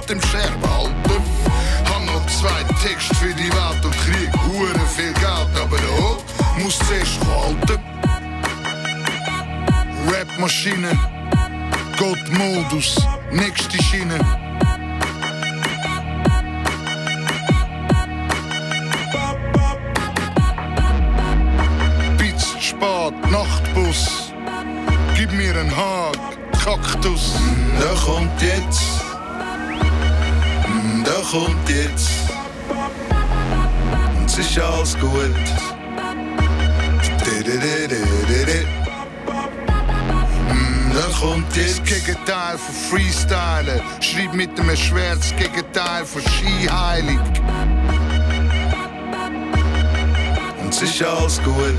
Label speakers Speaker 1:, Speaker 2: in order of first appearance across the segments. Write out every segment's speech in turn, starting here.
Speaker 1: mit dem Scherbenhalter. Hab noch 2 Texte für die Welt und Krieg. Hure viel Geld, aber der Hook muss zuerst halten. Rap-Maschine, Gott-Modus, nächste Schiene. Bitz, Spat, Nachtbus, gib mir einen Hag, Kaktus. Der kommt jetzt, der kommt jetzt. Und es ist alles gut. Der kommt jetzt. Das Gegenteil von Freestylen. Schreib mit einem Schwert das Gegenteil von Skiheilig. Und es ist alles gut.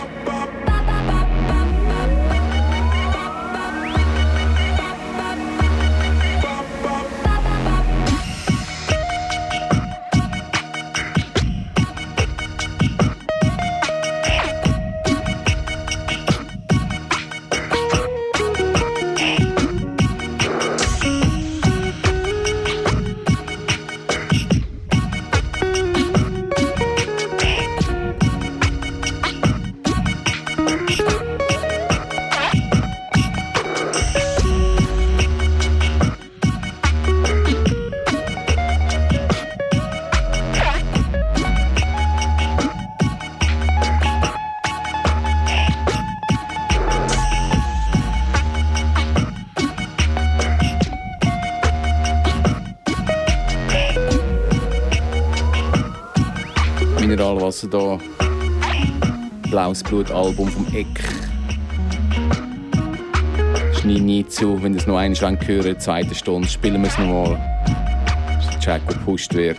Speaker 2: Mineralwasser da. Blaues Blut-Album vom Eck. Schneid nie zu, wenn ihr es noch einen Schwenk hören, zweite Stunde, spielen wir es nochmal. Das ist ein Track, der gepusht wird.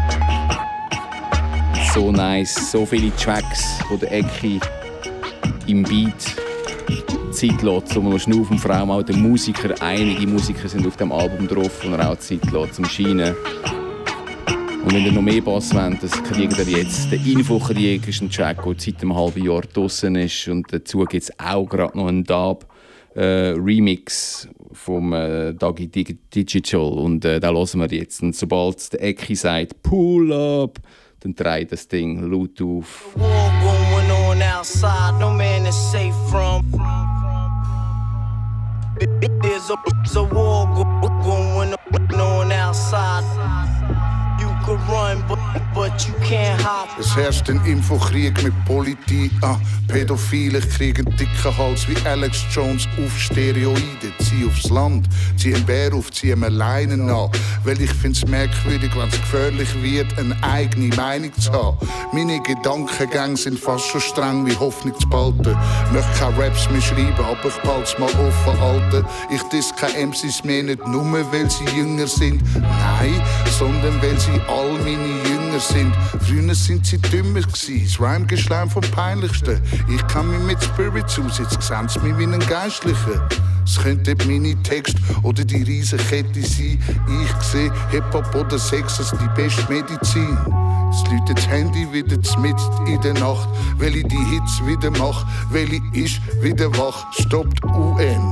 Speaker 2: So nice, so viele Tracks, wo der Ecki im Beat Zeit lässt, um schnaufen, vor allem auch der Musiker. Einige Musiker sind auf dem Album drauf, wo er auch Zeit lässt zum Scheinen. Und wenn ihr noch mehr Bass wollt, das kriegt ihr jetzt. Der Infokrieg ist ein Track, der seit einem halben Jahr draussen ist. Und dazu gibt es auch gerade noch einen Dub-Remix vom Dagi Digital. Und den hören wir jetzt. Und sobald der Ecki sagt «Pull up», dann dreht das Ding laut auf.
Speaker 3: There's a war going on outside. You could run, but you can't hop.
Speaker 1: Es herrscht ein Infokrieg mit Politik. Pädophile kriegen dicken Hals wie Alex Jones auf Steroide. Zieh aufs Land, zieh einen Bär auf, zieh ihm alleine nach. Weil ich find's merkwürdig, wenn's gefährlich wird, eine eigene Meinung zu haben. Meine Gedankengänge sind fast so streng wie Hoffnung zu behalten. Möchte keine Raps mehr schreiben, aber ich behalt's mal offen, Alter. Ich diss keine MCs mehr, nicht nur weil sie jünger sind. Nein, sondern weil sie all meine Jünger sind. Früher sind sie dümmer gsi, das Rhyme-Geschleim vom Peinlichsten. Ich kann mich mit Spirits aus, jetzt sehen sie mich wie einen Geistlichen. Es könnte meine Texte oder die Riesenkette sein. Ich sehe Hip-Hop oder Sex als die beste Medizin. Es läutet das Handy wieder mitten in der Nacht, weil ich die Hits wieder mach, weil ich ist wieder wach. Stoppt UN.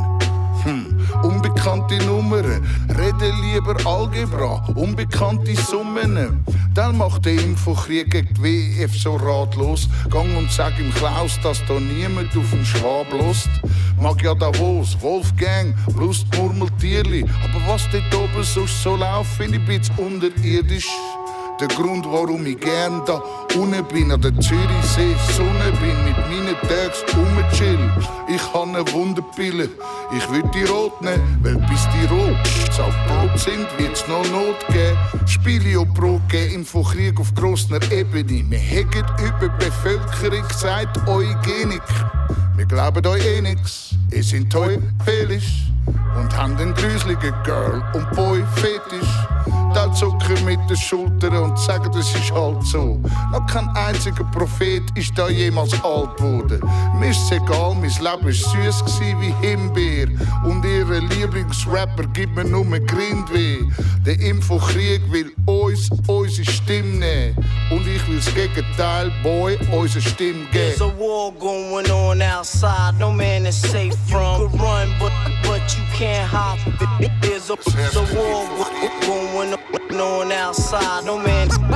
Speaker 1: Unbekannte Nummern, rede lieber Algebra, unbekannte Summen. Dann macht der Infokrieg gegen die WF so ratlos. Gang und sag ihm Klaus, dass da niemand auf den Schwab lässt. Mag ja Davos, Wolfgang, Lust, Murmeltierli. Aber was dort oben sonst so läuft, finde ich ein bisschen unterirdisch. Der Grund, warum ich gern da unten bin, an der Zürichsee, Sonne bin, mit meinen Tags rumchill. Ich habe eine Wunderpille, ich will die rot nehmen, weil bis die rot auf Brot sind, wird's noch Not geben. Spiele und Brot geben, Infokrieg auf grosser Ebene. Wir hegen über Bevölkerung, sagt Eugenik. Wir glauben euch eh nix, ihr seid teufelisch und haben den gruseligen Girl- und Boy-Fetisch. Da zucken mit den Schultern und sagen, das ist halt so. Noch kein einziger Prophet ist da jemals alt geworden. Mir ist egal, mein Leben war süß wie Himbeer. Und ihre Lieblingsrapper gibt mir nur Grindweh. Der Infokrieg will uns unsere Stimme nehmen. Und ich will das Gegenteil, Boy, unsere Stimme geben.
Speaker 3: There's a war going on outside, no man is safe from. You could run, but you can't hop. There's There's a war going on outside. No man is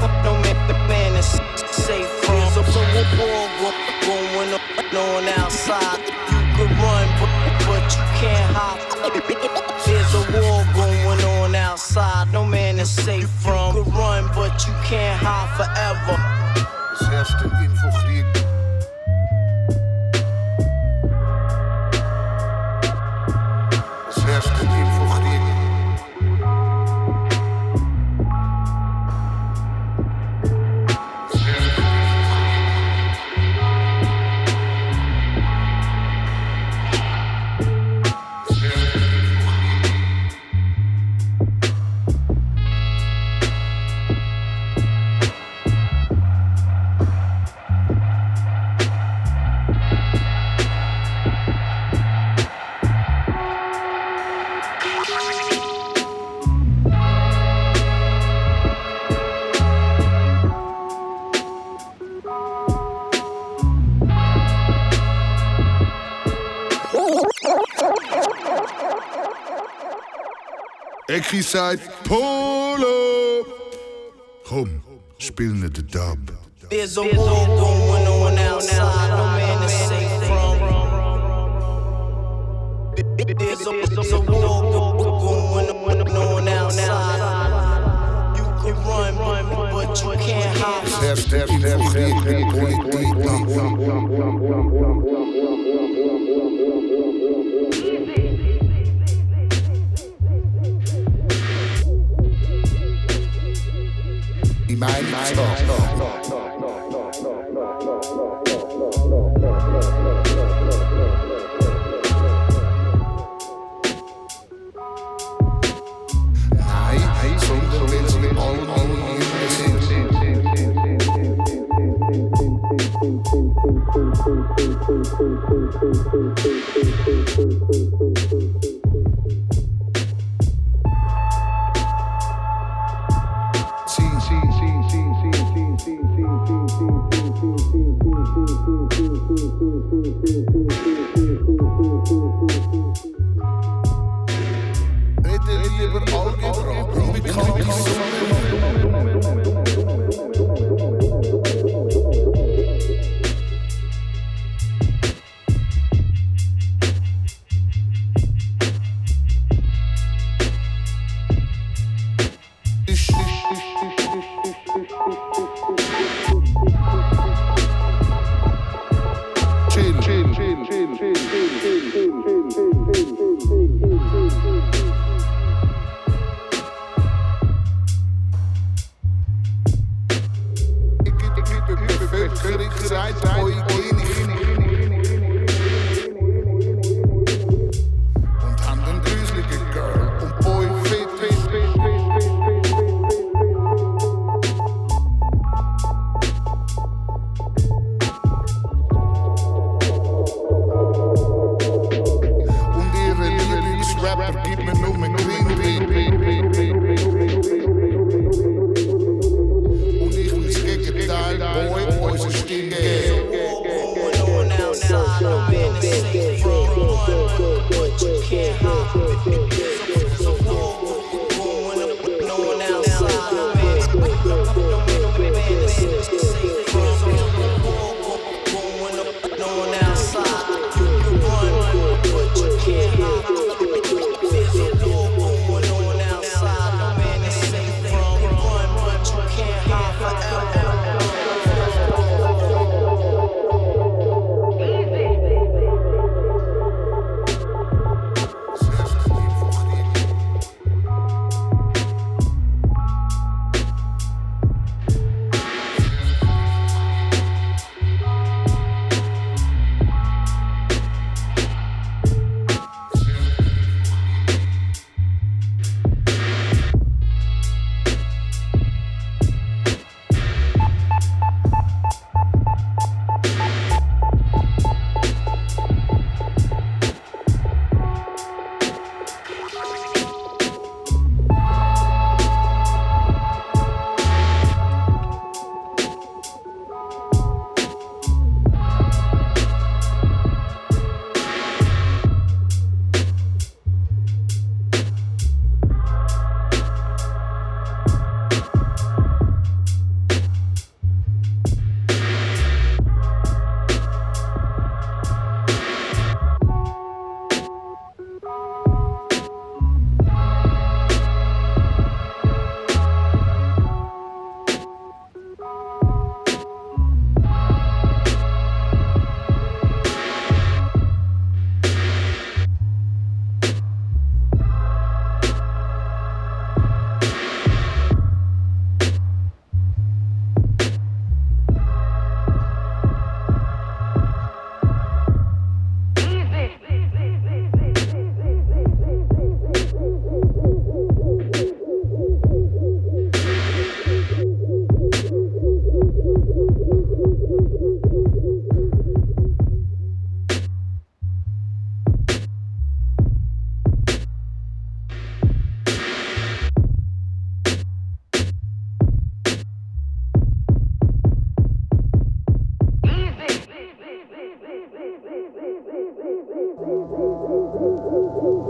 Speaker 3: safe from. There's a war going on outside. You could run, but you can't hide. There's a war going on outside. No man is safe from. You could run, but you can't hide forever.
Speaker 1: Es herrscht ein Infokrieg. Es herrscht ein Infokrieg. Es herrscht ein Infokrieg. Es herrscht ein Ecki sagt Polo. Komm, spiel nicht den Dub.
Speaker 3: There's a war going on outside. No man is safe from. There's a war going on outside. You can run, but you can't hide.
Speaker 1: Es herrscht ein Infokrieg mit Politik. Die Meinungsfreiheit. Nein, sondern weil sie alle sind. Rede lieber Algebra, unbekannte Summen. Und haben den gruseligen Girl und Boy fit. Und ihre Lieblingsrapper gibt mir nur mit Green Bean. Und ich muss Gegenteil, Boy, unsere Stimme.
Speaker 3: Outside, you can run, but you can't hide.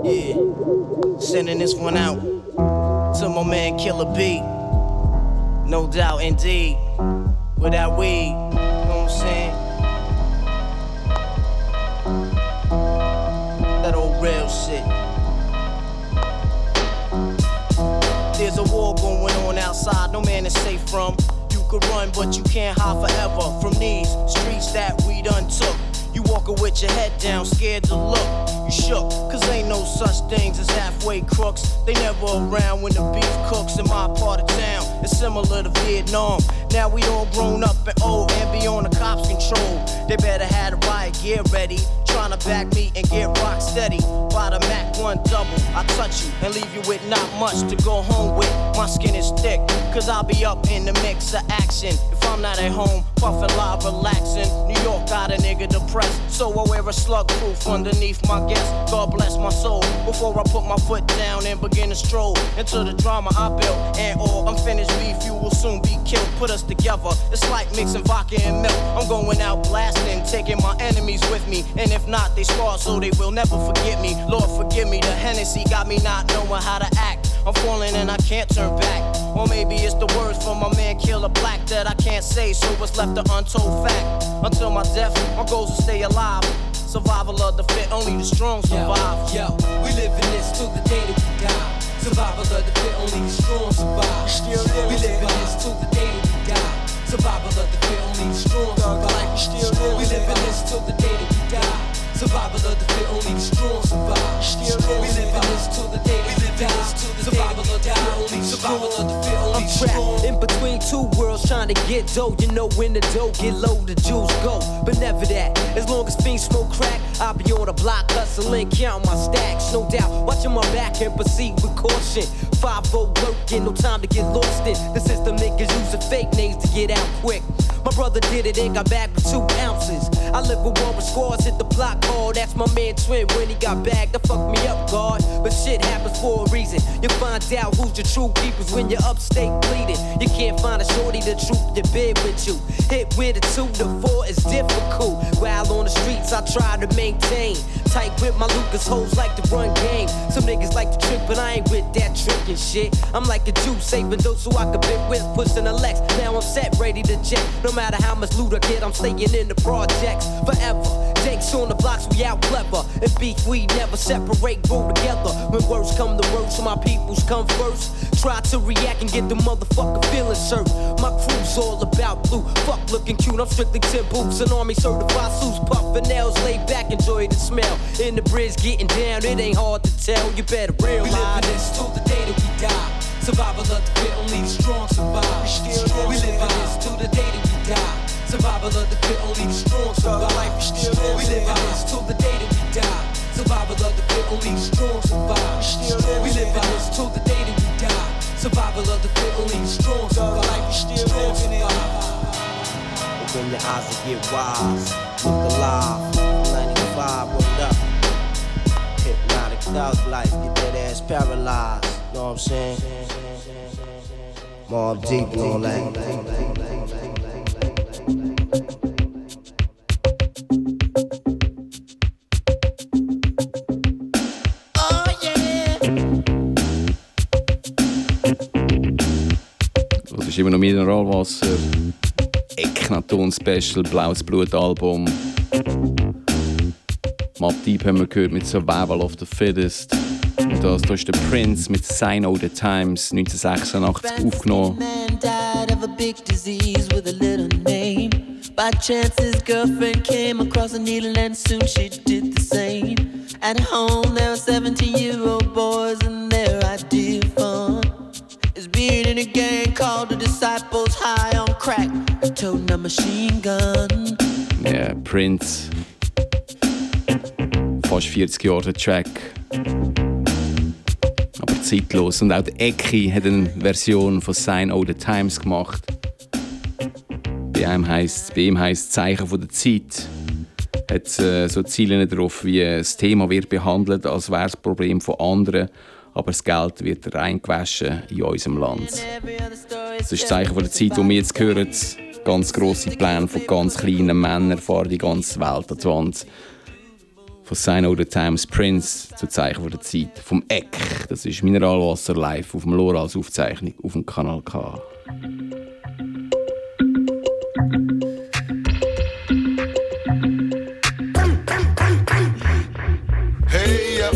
Speaker 3: Yeah, sending this one out to my man Killer B. No doubt, indeed. With that weed, you know what I'm saying? That old real shit. There's a war going on outside, no man is safe from. You could run, but you can't hide forever from these streets that we done took. You walking with your head down, scared to look. You shook, cause ain't no such things as halfway crooks. They never around when the beef cooks in my part of town. It's similar to Vietnam. Now we all grown up and old and be on the cops' control. They better have the riot gear ready. Trying to back me and get rock steady. By the Mac 1 double, I touch you and leave you with not much to go home with. My skin is thick, cause I'll be up in the mix of action. If I'm not at home, puffin' live, relaxing. New York got a nigga depressed, so I wear a slug proof underneath my guest. God bless my soul, before I put my foot down and begin to stroll into the drama I built. And all unfinished beef, you will soon be killed. Put us together, it's like mixing vodka and milk. I'm going out blasting, taking my enemies with me. And if not, they scarred so they will never forget me. Lord forgive me, the Hennessy got me not knowing how to act. I'm falling and I can't turn back. Or maybe it's the words from my man Killer Black that I can't say, so it's left an untold fact. Until my death, my goals to stay alive. Survival of the fit, only the strong survive.
Speaker 4: Yo, we live in this till the day that we die. Survival of the fit, only the strong survive. We live in this till the day that we die. Survival of the fit, only the strong survive. We live in this till the day that we die. Survival of the fit, only the strong survive. We live in this till the day that we die. Survival of the fit, only the strong.
Speaker 5: I'm trapped in between two worlds trying to get dough. You know when the dough get low, the jewels go. But never that. As long as fiends smoke crack, I'll be on the block hustling, counting my stacks. No doubt, watching my back and proceed with caution. 5-0 working, no time to get lost in. The system niggas using fake names to get out quick. My brother did it and got back with 2 ounces. I live with one with scores, hit the block hard. That's my man Twin when he got bagged. That fucked me up, God. But shit happens for a reason. You find out who's your true keepers when you're upstate bleeding. You can't find a shorty to troop your bed with you. Hit with a 2 to 4 is difficult. While on the streets, I try to maintain. Tight with my Lucas hoes like to run game. Some niggas like to trick, but I ain't with that trickin' shit. I'm like a Jew, saving those so I can bit with, pushing a Lex. Now I'm set, ready to jet. No matter how much loot I get, I'm staying in the projects forever. Jakes on the blocks, we out clever. And beef, we never separate, grow together. When words come to words, so my peoples come first. Try to react and get the motherfucker feeling served. My crew's all about blue, fuck looking cute. I'm strictly 10 boots, an army certified suits, puffin' nails, laid back, enjoy the smell. In the bridge, getting down, it ain't hard to tell. You better realize.
Speaker 4: We live in this till the day that we die. Survival of the fit, only the strong survive. We live in this till the day that we die. Survival of the fit, only the strong survive. We live in this till the day that we die. Survival of the fit, only the strong survive. We live in this till the day that we die. Survival of the fit, only the strong survive.
Speaker 3: Open your eyes and get wise. Look alive. 95, rolled up. Hypnotic thug life, get that ass paralyzed. Know what I'm saying? Mob deep and all that.
Speaker 2: Das ist immer noch Mineralwasser. Eknaton Special, Blaues Blut Album. Mobb Deep haben wir gehört mit Survival of the Fittest. Und das ist der Prince mit Sign of the Times 1986 aufgenommen.
Speaker 6: By chance his girlfriend came across a needle and soon she did the same. At home there were 17-year-old boys and their idea of fun is being in a gang called the Disciples, high on crack, toting a machine gun.
Speaker 2: Ja, Prince. Fast 40 Jahre der Track. Aber zeitlos. Und auch der Eki hat eine Version von Sign of the Times gemacht. Bei ihm heisst Zeichen von der Zeit. Hat so Ziele drauf, wie das Thema wird behandelt, als wäre es ein Problem von anderen, aber das Geld wird reingewaschen in unserem Land. Das ist das Zeichen von der Zeit, wo wir jetzt hören. Ganz grosse Pläne von ganz kleinen Männern fahren die ganze Welt an die Wand. Von Sign of the Times Prince zu Zeichen der Zeit. Vom Eck, das ist Mineralwasser live auf dem Lora als Aufzeichnung auf dem Kanal K.
Speaker 1: Hey, ja.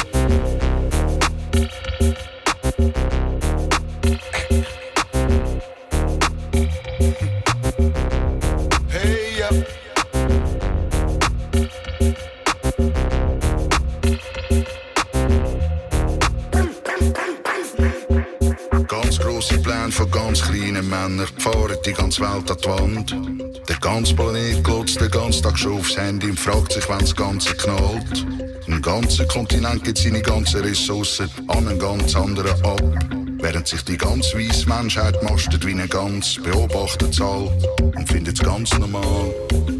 Speaker 1: Von ganz kleinen Männern fahren die ganze Welt an die Wand. Der ganze Planet glotzt den ganzen Tag schon aufs Handy und fragt sich, wenn das Ganze knallt. Ein ganzer Kontinent gibt seine ganzen Ressourcen an einen ganz anderen ab. Während sich die ganz weisse Menschheit mastet wie eine Gans, beobachtet es all und findet es ganz normal.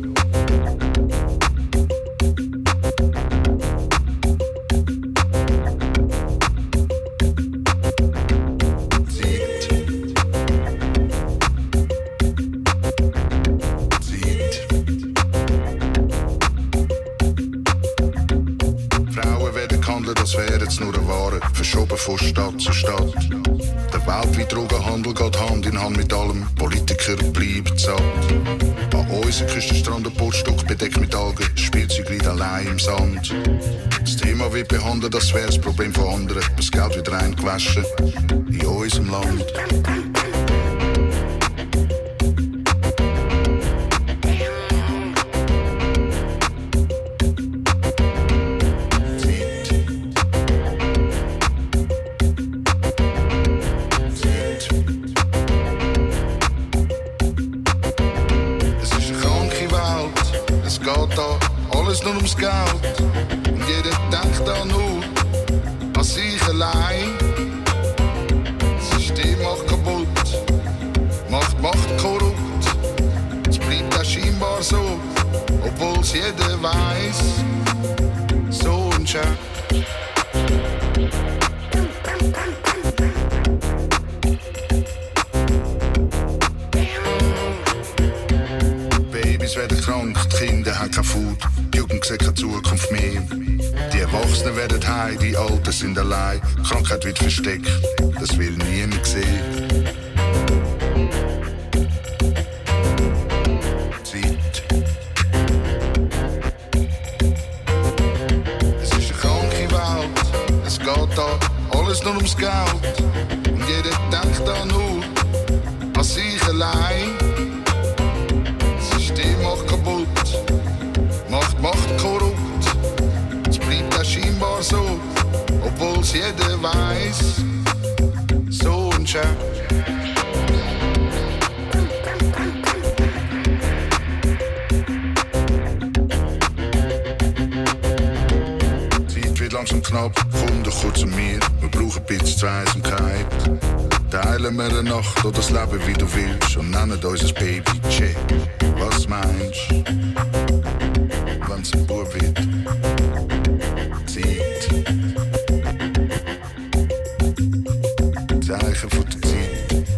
Speaker 1: Verschoben von Stadt zu Stadt. Der weltweite Drogenhandel geht Hand in Hand mit allem. Politiker bleiben satt. An unserem Küstenstrand ein Putzstock bedeckt mit Algen. Spielzeug liegt allein im Sand. Das Thema wird behandelt, das wäre das Problem von anderen. Das Geld wird reingewaschen in unserem Land. Alles nur ums Geld und jeder denkt da nur an sich allein. Das System macht kaputt, macht korrupt. Es bleibt auch scheinbar so, obwohl es jeder weiß. So ein Scheiß. Babys werden krank, die Kinder haben kein Food. Die Jugend sieht keine Zukunft mehr. Die Erwachsenen werden heim, die Alten sind allein. Die Krankheit wird versteckt, das will niemand sehen. Zeit. Es ist eine kranke Welt, es geht da alles nur ums Geld. Und jeder denkt da nur an sich allein. Das System macht kaputt. Macht korrupt, es bleibt auch scheinbar so, obwohl es jeder weiß. So ein Scheiß. Zeit wird langsam knapp, komm doch kurz zu mir. Wir brauchen ein bisschen Zweisamkeit. Teilen wir eine Nacht oder das Leben wie du willst und nennen uns ein Baby Check. Was meinst du? Wenn's ein Bub wird. Zeit. Zeichen von der Zeit.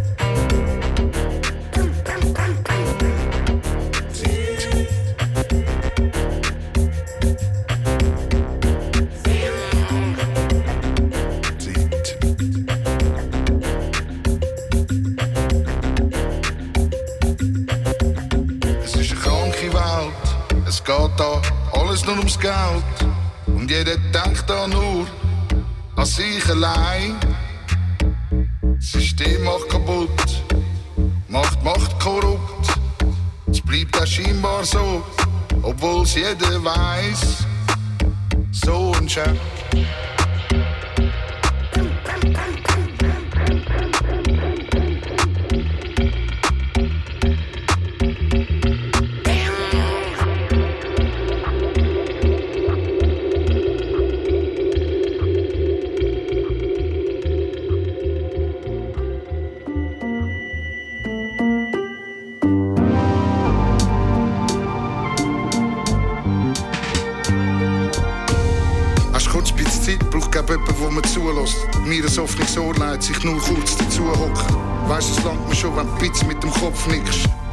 Speaker 1: Es ist eine kranke Welt. Es geht da alles nur ums Geld. Und jeder denkt da nur an sich allein. Das System macht kaputt, macht korrupt. Es bleibt auch scheinbar so, obwohl es jeder weiß. So ein Scheiß. Jemand, wo man zulässt. Mir ein offenes Ohr leitet sich nur kurz dazu hocken. Weisst, es langt mir schon, wenn du Pizza mit dem Kopf nickst.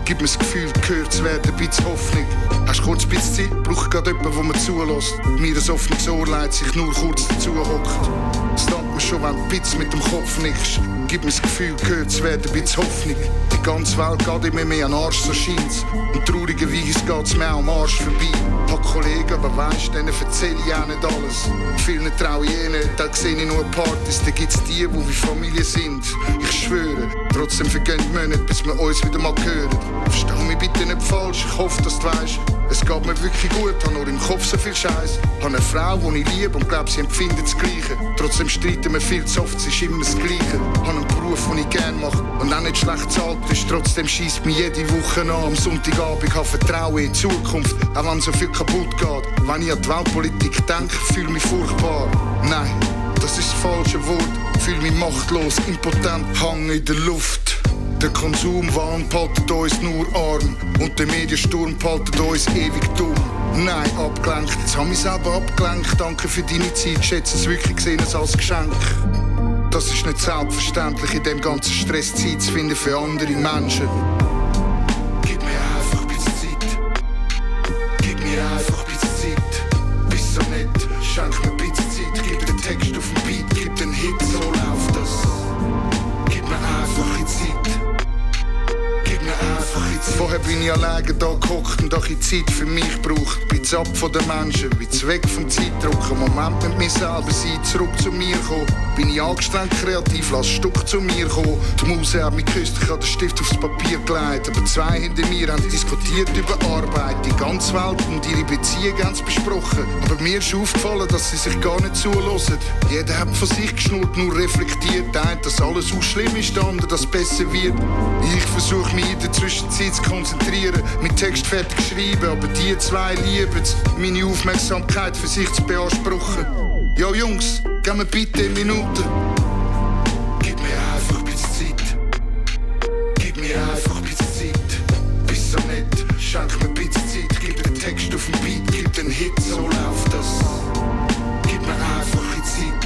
Speaker 1: Gib mir das Gefühl, gehört zu werden, ein bisschen Hoffnung. Hast du kurz ein bisschen Zeit? Braucht gerade jemanden, der mir zulässt. Mir ein offenes Ohr leitet, sich nur kurz dazu hockt. Es langt mir schon, wenn du ein bisschen mit dem Kopf nickst. Gib mir das Gefühl, gehört zu werden, ein bisschen Hoffnung. Die ganze Welt geht immer mehr an den Arsch, so scheint's. Und traurigerweise geht's mir auch am Arsch vorbei. Hab Kollegen, aber weisst, denen erzähl ich auch nicht alles. Vielen traue ich eh nicht, da sehe ich nur Partys. Da gibt's die wie Familie sind. Ich schwöre, trotzdem vergehen die Monate, bis wir uns wieder mal hören. Versteh mich bitte nicht falsch, ich hoffe, dass du weisst. Es geht mir wirklich gut, hab nur im Kopf so viel Scheiß. Hab eine Frau, die ich liebe und glaub, sie empfindet das Gleiche. Trotzdem streiten wir viel zu oft, es ist immer das Gleiche. Hab einen Beruf, den ich gerne mache und auch nicht schlecht zahlt ist. Trotzdem scheisst mich jede Woche an. Am Sonntagabend habe Vertrauen in die Zukunft, auch wenn so viel kaputt geht. Wenn ich an die Weltpolitik denke, fühle mich furchtbar. Nein, das ist das falsche Wort. Fühle mich machtlos, impotent, hang in der Luft. Der Konsumwahn haltet uns nur arm und der Mediensturm haltet uns ewig dumm. Nein, abgelenkt, jetzt hab ich selber abgelenkt. Danke für deine Zeit, schätze es wirklich gesehen als Geschenk. Das ist nicht selbstverständlich, in dem ganzen Stress Zeit zu finden für andere Menschen. Gib mir einfach ein bisschen Zeit. Gib mir einfach ein bisschen Zeit. Bist so nett, schenk mir ein bisschen Zeit. Gib den Text auf den Beat, gib den Hit, so läuft das. Gib mir einfach ein bisschen Zeit. Vorher bin ich alleine da gehockt und auch Zeit für mich braucht. Bin ab von den Menschen, bin weg vom Zeitdruck. Einen Moment mit mir selber sein, zurück zu mir kommen. Bin ich angestrengt kreativ, lass Stück zu mir kommen. Die Muse hat mich geküsst, ich habe den Stift aufs Papier gelegt. Aber zwei hinter mir haben diskutiert über Arbeit. Die ganze Welt und ihre Beziehung haben es besprochen. Aber mir ist aufgefallen, dass sie sich gar nicht zuhören. Jeder hat von sich geschnurrt, nur reflektiert. Der eine, dass alles so schlimm ist, der andere, dass es besser wird. Ich versuche mich in der Zwischenzeit zu konzentrieren, mit Text fertig geschrieben, aber die zwei lieben es, meine Aufmerksamkeit für sich zu beanspruchen. Ja Jungs, gib mir bitte eine Minute. Gib mir einfach ein bisschen Zeit. Gib mir einfach ein bisschen Zeit. Bist so nett, schenk mir ein bisschen Zeit. Gib den Text auf den Beat, gib den Hit, so läuft das. Gib mir einfach ein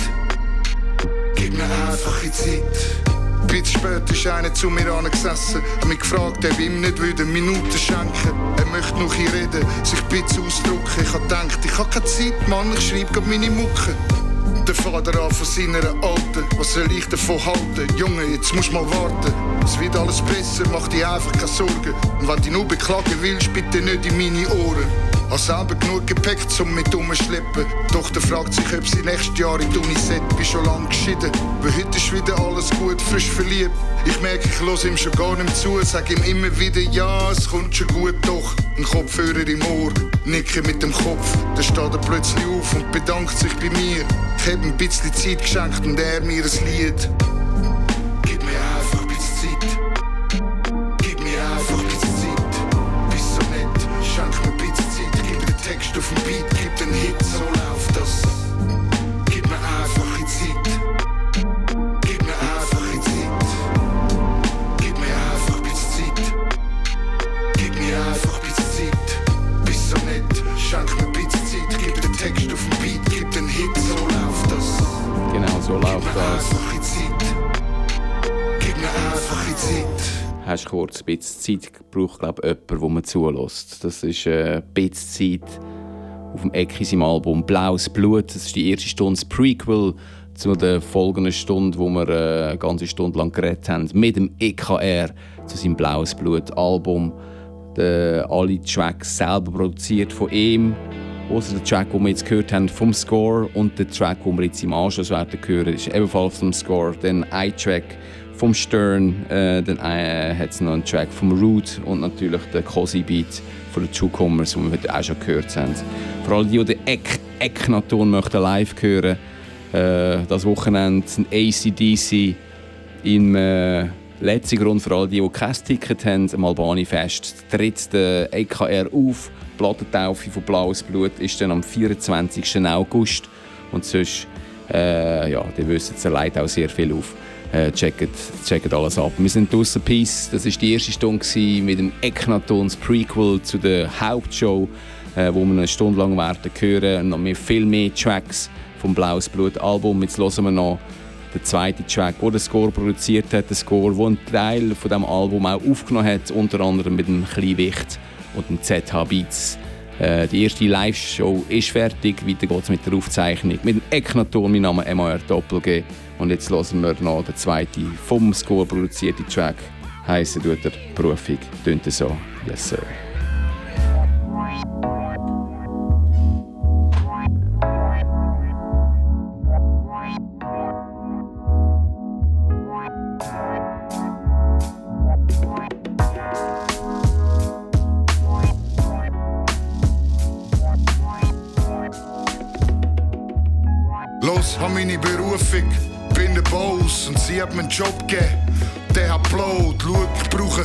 Speaker 1: Zeit. Gib mir einfach ein Zeit. Ein bisschen später ist einer zu mir angesessen, hat mich gefragt, ob ich ihm nicht eine Minute schenken. Er möchte noch hier reden, sich ein bisschen ausdrücken. Ich hab gedacht, ich hab keine Zeit, Mann, ich schreibe grad meine Mucke. Der Vater an von seiner Alten, was soll ich davon halten? Junge, jetzt musst du mal warten. Es wird alles besser, mach dir einfach keine Sorgen. Und wenn du nur beklagen willst, bitte nicht in meine Ohren. Hab selber genug Gepäck zum mit umschleppen. Die Tochter fragt sich, ob sie nächstes Jahr in die Uni sollte. Bin schon lange geschieden, weil heute ist wieder alles gut, frisch verliebt. Ich merke, ich höre ihm schon gar nicht zu, sag ihm immer wieder, ja, es kommt schon gut, doch. Ein Kopfhörer im Ohr, nicke mit dem Kopf. Dann steht er plötzlich auf und bedankt sich bei mir. Ich hab ihm ein bisschen Zeit geschenkt und er mir ein Lied. Gib mir einfach ein bisschen Zeit. Gib mir einfach ein bisschen Zeit. Bist so nett, schenk mir ein bisschen Zeit. Gib den Text auf den Beat, gib den Hit, so läuft das. Gib mir einfach ein Zeit. Gib mir einfach ein Zeit. Gib mir einfach ein bisschen Zeit. Gib mir einfach ein bisschen Zeit. Bist so nett, schenk mir ein bisschen Zeit. Gib den Text auf den Beat, gib den Hit, so läuft das.
Speaker 2: Genau, so läuft das.
Speaker 1: Gib mir einfach ein Zeit.
Speaker 2: Hast kurz ein bisschen Zeit gebraucht, glaube ich, jemand, wo man zulässt. Das ist ein bisschen Zeit auf dem Eck in seinem Album «Blaues Blut». Das ist die erste Stunde, das Prequel zu der folgenden Stunde, wo wir eine ganze Stunde lang geredet haben, mit dem EKR zu seinem «Blaues Blut»-Album. Alle Tracks selber produziert von ihm. Ausser der Track, den wir jetzt gehört haben, vom Score, und der Track, den wir jetzt im Anschluss werden hören, ist ebenfalls vom Score. Dann ein Track vom Stern, dann hat es noch einen Track vom Root und natürlich den Cozy-Beat von den Newcomers, den wir heute auch schon gehört haben. Vor allem die den Ecknaton möchten live hören, das Wochenende ACDC im letzten Grund für alle, die kein Ticket haben, am Albani-Fest, tritt der EKR auf. Die Plattentaufe von «Blaues Blut» ist dann am 24. August. Und sonst, die wissen es, leitet auch sehr viel auf. Checkt alles ab. Wir sind draussen, Peace. Das war die erste Stunde mit dem Ecknatons Prequel zu der Hauptshow, wo wir eine Stunde lang werden hören. Noch viel mehr Tracks vom «Blaues Blut» Album. Jetzt hören wir noch der zweite Track, der den Score produziert hat, der Score, der einen Teil von diesem Album auch aufgenommen hat, unter anderem mit dem Kleinwicht und dem ZH Beats. Die erste Live-Show ist fertig, weiter geht es mit der Aufzeichnung. Mit dem Eknaton, mein Name ist MAR Doppel-G. Und jetzt hören wir noch den zweiten vom Score produzierten Track. Heissen tut er Berufung, tönt er so. Yes, sir.
Speaker 1: Los, hab meine Berufung, bin der Boss und sie hat mir einen Job gegeben. Der hat Blut, schau, ich brauche,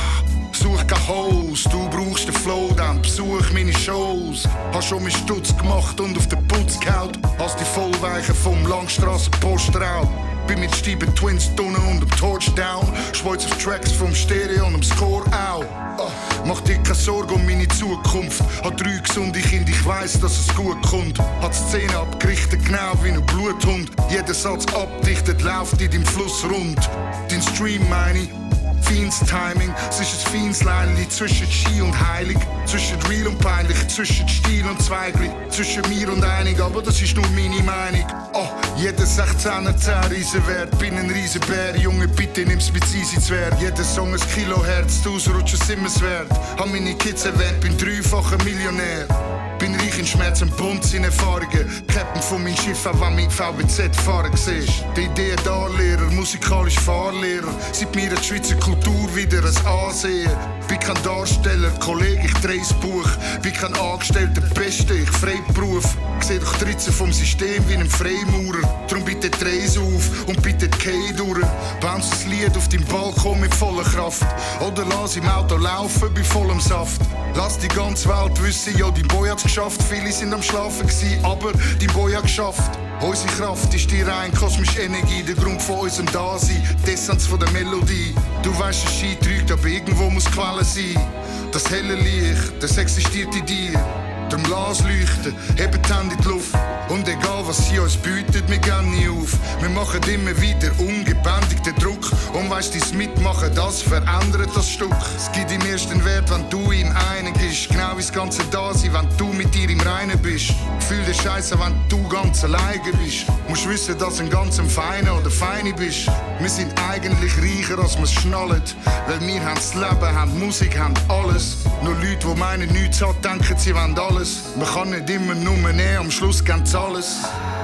Speaker 1: such kein Haus, du brauchst den Flow, dann besuch meine Shows. Hast schon meinen Stutz gemacht und auf den Putz gehauen, als die Vollweichen vom Langstrassen-Postraum. Bin mit Stieben Twins drinnen und am Touchdown. Schweiz auf Tracks vom Stereo und am Score auch. Mach dir keine Sorge um meine Zukunft. Hat 3 gesunde Kinder, ich weiss, dass es gut kommt. Hat die Szene abgerichtet, genau wie ein Bluthund. Jeder Satz abdichtet, läuft in deinem Fluss rund. Dein Stream meine ich. Feins Timing, es ist ein feines Leinchen zwischen Ski und Heilig, zwischen real und peinlich, zwischen Stil und Zweigli, zwischen mir und einig, aber das ist nur meine Meinung. Oh, jeder 16er 10 Riesen wert, bin ein Riesenbär, Junge, bitte nimm's mit easy zu wert. Jeder Song ein Kilohertz, die Ausrutscher sind mir's wert. Hab meine Kids erwähnt, bin 3-facher Millionär. Bin reich in Schmerz und bunt in Erfahrungen. Captain von meinem Schiff, auch wenn mein VBZ fahren siehst. Die Idee Darlehrer, musikalisch Fahrlehrer. Seit mir die Schweizer Kultur wieder ein Ansehen. Bin kein Darsteller, Kollege, ich dreh's Buch. Bin kein Angestellter, Beste, ich Freiberuf. Ich seh doch die Ritze vom System wie ein Freimaurer. Drum bitte dreh's auf und bitte geh durch. Bounce das Lied auf deinem Balkon mit voller Kraft. Oder lass im Auto laufen bei vollem Saft. Lass die ganze Welt wissen, ja, dein Boy hat's geschafft. Viele sind am Schlafen gewesen, aber dein Boy hat geschafft. Unsere Kraft ist die rein kosmische Energie, der Grund von unserem Dasein, die Essenz von der Melodie. Du weißt, es Ski trügt, aber irgendwo muss Quelle sein. Das helle Licht, das existiert in dir. Darum lass leuchten, hebt die Hände in die Luft. Und egal was sie uns bietet, wir gehen nie auf. Wir machen immer wieder ungebändigten Druck. Und weisst, dein Mitmachen, das verändert das Stück. Es gibt im ersten Wert, wenn du ihm einig bist. Genau wie das ganze Dasein, wenn du mit dir im Reinen bist. Gefühl der Scheiße, wenn du ganz alleine bist. Musst wissen, dass du ein ganz Feiner oder Feine bist. Wir sind eigentlich reicher, als wir's schnallen. Weil wir haben das Leben, haben Musik, haben alles. Nur Leute, die meinen, nichts hat, denken, sie wollen alles. Man kann nicht immer nur nehmen, am Schluss gibt's alles.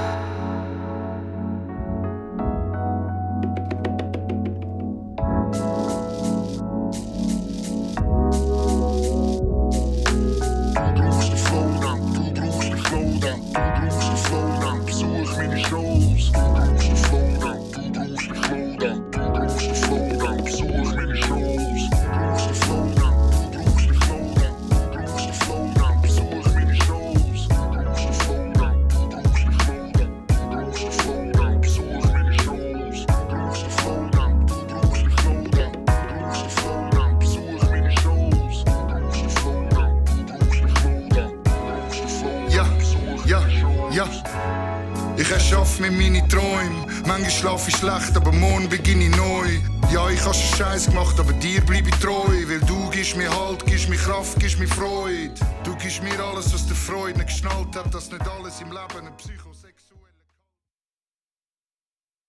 Speaker 1: Ich erschaffe mir meine Träume. Manchmal schlaf ich schlecht, aber morgen beginne ich neu. Ja, ich habe schon Scheiß gemacht, aber dir bleib ich treu. Weil du gibst mir Halt, gibst mir Kraft, gibst mir Freude. Du gibst mir alles, was der Freude nicht geschnallt hat, dass nicht alles im Leben ein Psychosex